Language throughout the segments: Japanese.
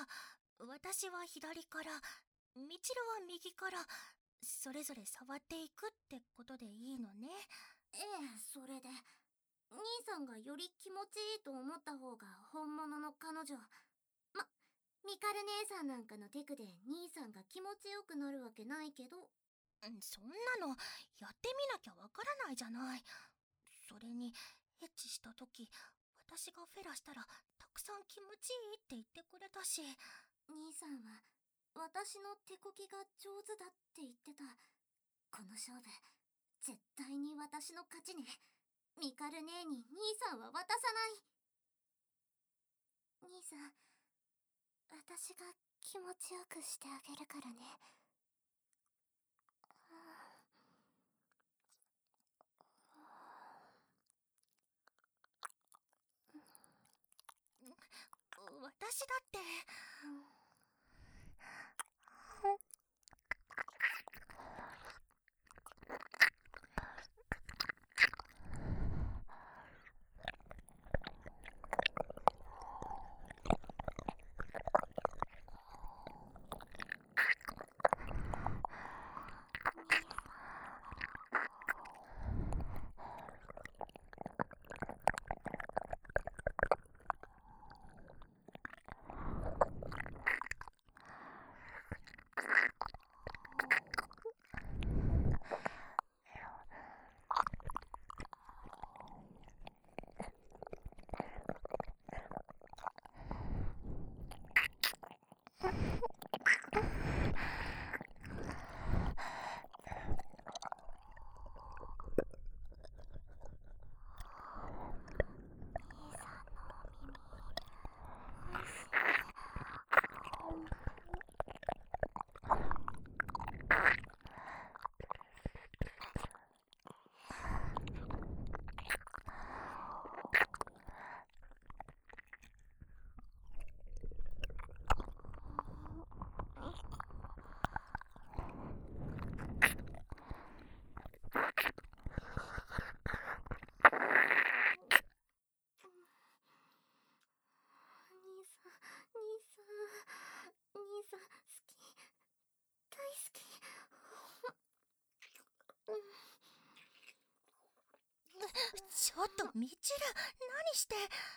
私は左から、みちるは右から、それぞれ触っていくってことでいいのね。 ええ、それで兄さんがより気持ちいいと思った方が本物の彼女。ミカル姉さんなんかのテクで兄さんが気持ちよくなるわけないけど。 そんなのやってみなきゃわからないじゃない。それにエッチした時、私がフェラしたらたくさん気持ちいいって言ってくれたし。 兄さんは私の手こきが上手だって言ってた。この勝負絶対に私の勝ちね。ミカル姉に兄さんは渡さない。兄さん、私が気持ちよくしてあげるからね。 私だって。 兄さん好き、大好き。 ちょっとみちる、何して。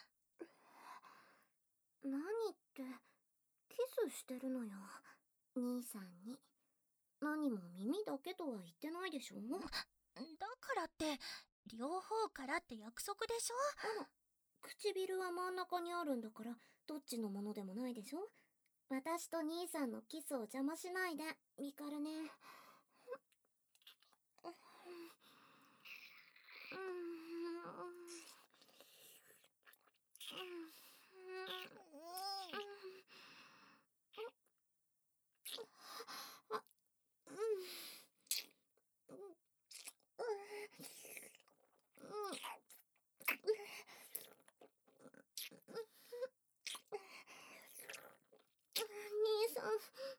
何ってキスしてるのよ、兄さんに。何も耳だけとは言ってないでしょ。 だからって両方からって約束でしょ。 唇は真ん中にあるんだからどっちのものでもないでしょ。私と兄さんのキスを邪魔しないで、ミカルね。兄さん。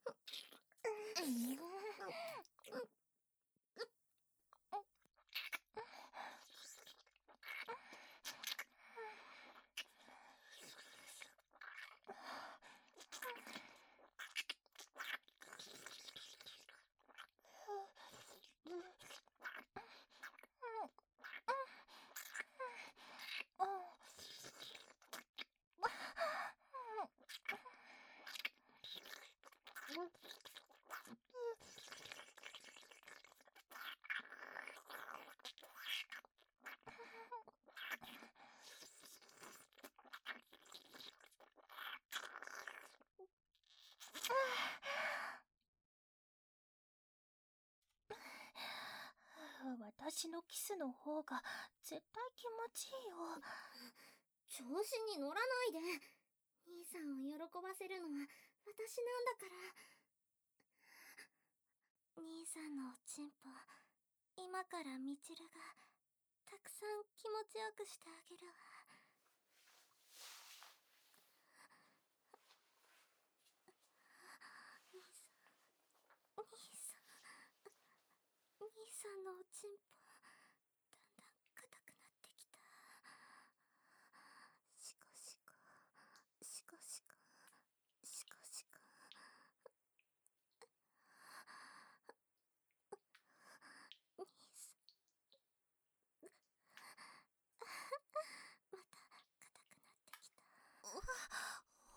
私のキスの方が絶対気持ちいいよ。 調子に乗らないで。兄さんを喜ばせるのは私なんだから。兄さんのおちんぽ、今からみちるがたくさん気持ちよくしてあげるわ。兄さんのおちんぽ、だんだん硬くなってきた。シコシコシコシコシコ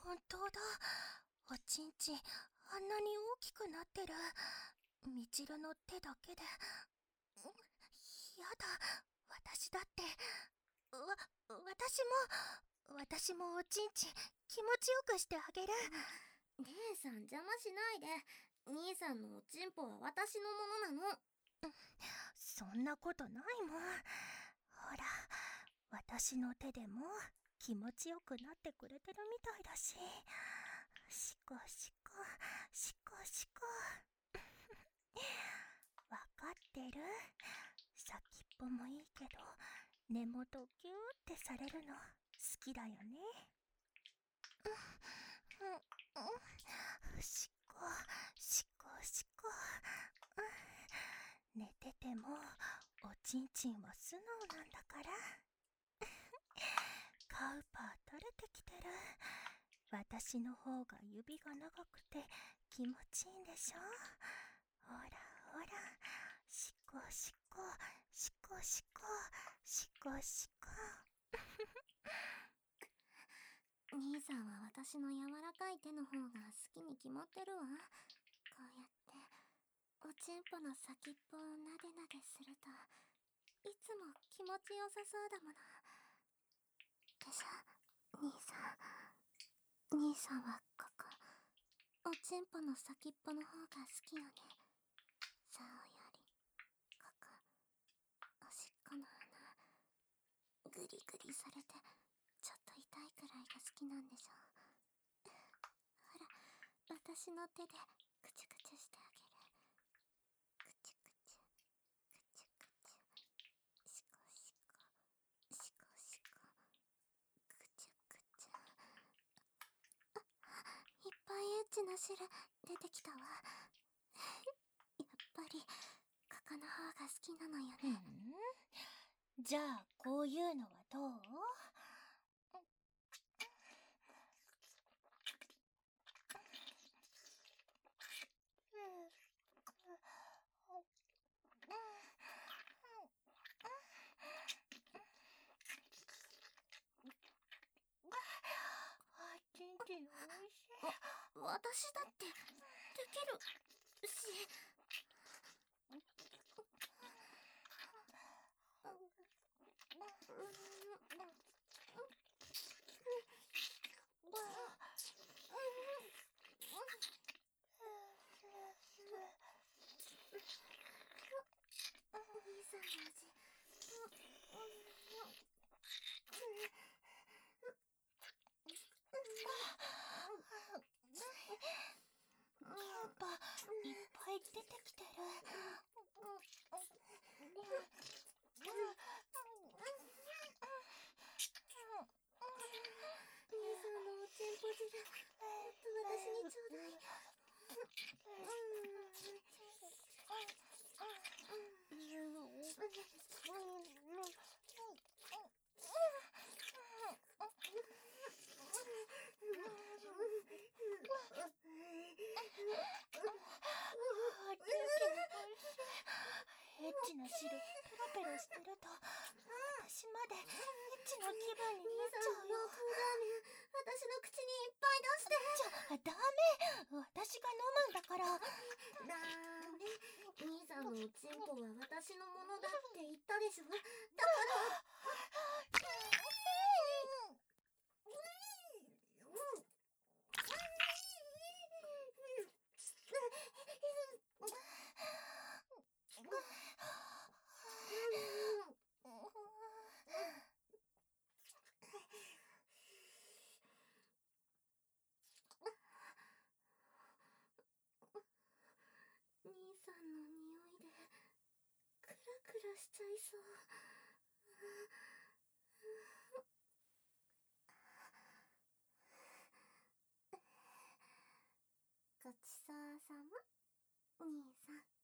本当だ。おちんちんあんなに大きくなってる。みちるの手だけで。やだ、私だって。私もおちんちん気持ちよくしてあげる。 姉さん邪魔しないで。兄さんのおちんぽは私のものなの。 そんなことないもん。ほら、私の手でも気持ちよくなってくれてるみたいだし。しこしこ、しこしこ。わかってる？先っぽもいいけど、根元ギューってされるの好きだよね。しこしこしこ。寝ててもおちんちんは素直なんだから。カウパー垂れてきてる。私の方が指が長くて気持ちいいんでしょ。ほらほら、しこしこしこしこしこしこ。 兄さんは私の柔らかい手の方が好きに決まってるわ。こうやっておちんぽの先っぽをなでなでするといつも気持ちよさそうだもの。でしょ、兄さんはここおちんぽの先っぽの方が好きよね。そうよりここおしっこの穴グリグリされてちょっと痛いくらいが好きなんでしょ。ほら、私の手でクチュクチュしてあげる。クチュクチュクチュクチュ、シコシコシコシコ、クチュクチュ。いっぱいエッチな汁出てきたわ。やっぱりここの方が好きなのよね。 じゃあこういうのはどう？ちんちんおいしい。 私だってできるし。兄さんの味やっぱいっぱい出てきてる。 兄さんのおちんぽ汁もっと私にちょうだい。 エッチな汁ペロペロしてると私までエッチな気分になっちゃうよ。 洋風ラーメン私の口にいっぱい出して。 ダメ、私が飲むんだから。 ダメ、兄さんのおちんぽは私のものだって言ったでしょ。だから兄さんの匂いでクラクラしちゃいそう。ごちそうさま、兄さん。